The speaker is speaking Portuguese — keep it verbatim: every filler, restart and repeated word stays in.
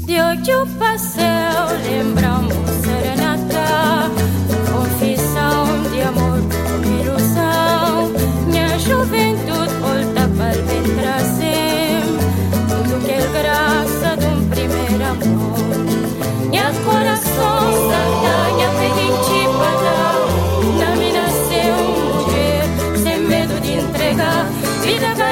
De hoje o passeio, lembramos serenata, confissão de amor, uma ilusão. Minha juventude volta para bem trazer tudo que é graça de um primeiro amor. Minha coração salta, minha pedinte para na me nasceu mulher, sem medo de entregar vida.